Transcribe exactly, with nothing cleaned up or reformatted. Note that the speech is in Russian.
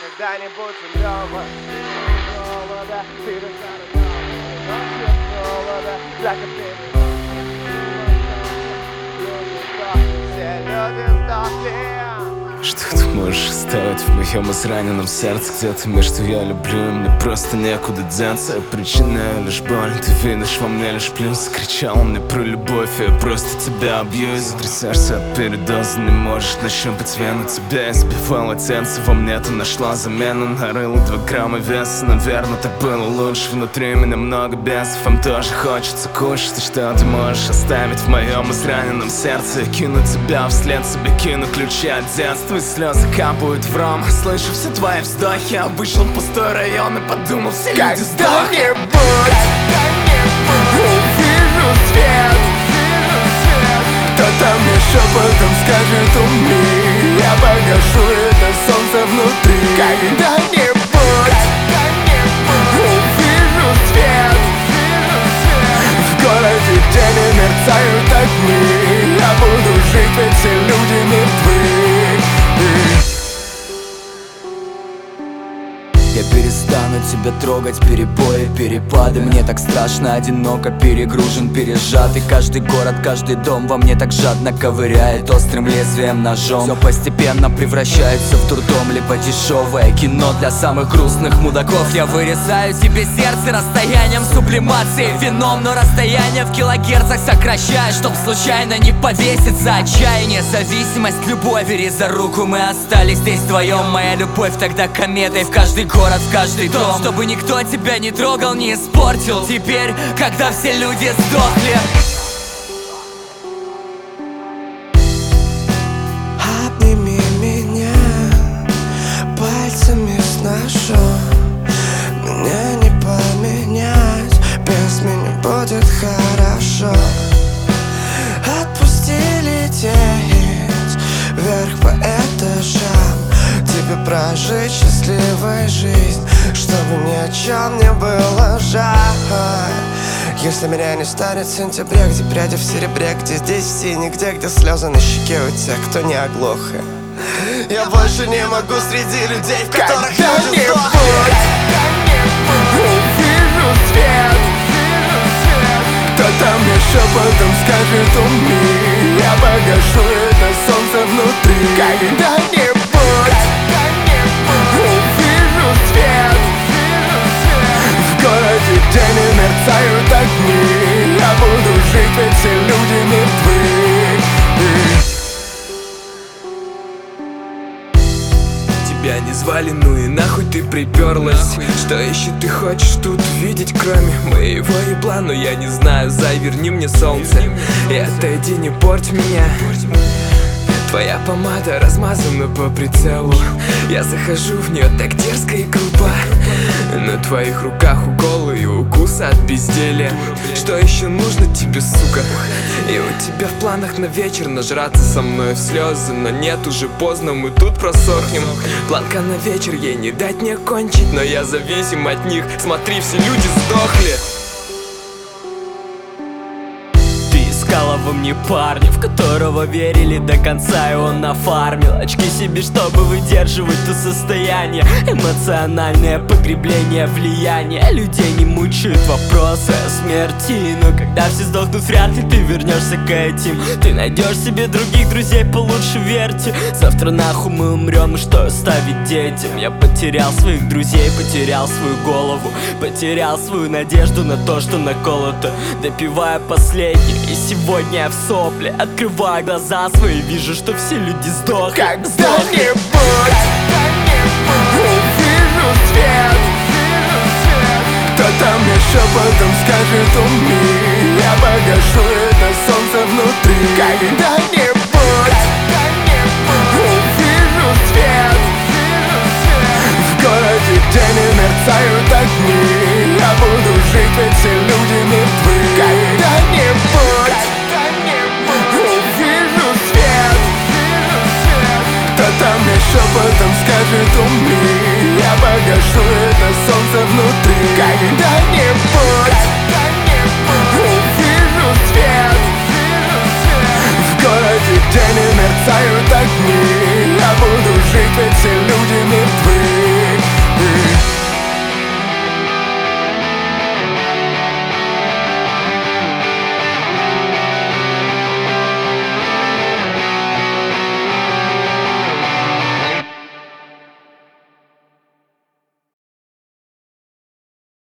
когда-нибудь умрем от голода. Ты рассказала ночью голода. Закопили все люди сдохли. Что ты можешь оставить в моем израненном сердце? Где-то между я люблю, и мне просто некуда деться. Я причиняю лишь боль, ты видишь во мне лишь плюс. Кричал мне про любовь, я просто тебя абьюз. Трясешься от передоза, не можешь нащупать вену. Тебя избивал отец, во мне ты нашла замену. Нарыла два грамма веса, наверное, так было лучше. Внутри меня много бесов, им тоже хочется кушать. И что ты можешь оставить в моем израненном сердце? Я кину тебя вслед себе, кину ключи от детства. Слезы капают в ром, слышу все твои вздохи. Я вышел в пустой район и подумал, все люди сдохли. Не вижу свет. Кто-то мне шепотом скажет умри. Я погашу это солнце внутри. Когда-нибудь не вижу свет. В городе тени мерцают огни. Я буду жить, ведь все люди мертвы. Я перестану тебя трогать, перебои, перепады. Мне так страшно, одиноко, перегружен, пережат. И каждый город, каждый дом во мне так жадно ковыряет острым лезвием ножом. Все постепенно превращается в дурдом, либо дешевое кино для самых грустных мудаков. Я вырезаю тебе сердце расстоянием сублимации вином, но расстояние в килогерцах сокращаю, чтоб случайно не повеситься. Отчаяние, зависимость, любовь, бери за руку. Мы остались здесь вдвоем, моя любовь тогда кометой в каждый город, в каждый дом, чтобы никто тебя не трогал, не испортил. Теперь, когда все люди сдохли, обними меня пальцами с ножом. Меня не поменять, без меня будет хорошо. Отпусти лететь вверх по этажам. Тебе прожить счастливую жизнь, чтобы ни о чем не было жаль. Если меня не станет в сентябре, где пряди в серебре, где здесь в сине, где, где слезы на щеке у тех, кто не оглох. Я больше не могу среди людей, в которых люди сдохли. Не вижу свет. Кто-то мне шепотом скажет умри. Я погашу это солнце внутри. Когда-нибудь не вижу свет. В городе тени мерцают огни. Я буду жить, ведь все люди мертвы. Тебя не звали, ну и нахуй ты приперлась. Что еще ты хочешь тут видеть, кроме моего ебла? Но я не знаю, зай, верни мне солнце и отойди, не порть меня. Твоя помада размазана по прицелу. Я захожу в нее так дерзко и грубо. На твоих руках уколы и укусы от безделия. Что еще нужно тебе, сука? И у тебя в планах на вечер нажраться со мной в слезы. Но нет, уже поздно, мы тут просохнем. Планка на вечер, ей не дать мне кончить. Но я зависим от них, смотри, все люди сдохли. искала во мне парня, в которого верили до конца, и он нафармил очки себе, чтобы выдерживать то состояние. Эмоциональное погребление влияния. Людей не мучают вопросы о смерти, но когда все сдохнут, вряд ли ты вернешься к этим. Ты найдешь себе других друзей получше, верьте. Завтра нахуй мы умрем, и что оставить детям? Я потерял своих друзей, потерял свою голову, потерял свою надежду на то, что наколото. Допивая последний, и сегодня я в сопле. Открываю глаза свои, вижу, что все люди сдохли. Когда-нибудь не вижу свет. Кто-то мне шепотом скажет умри. Я погашу это солнце внутри. Когда-нибудь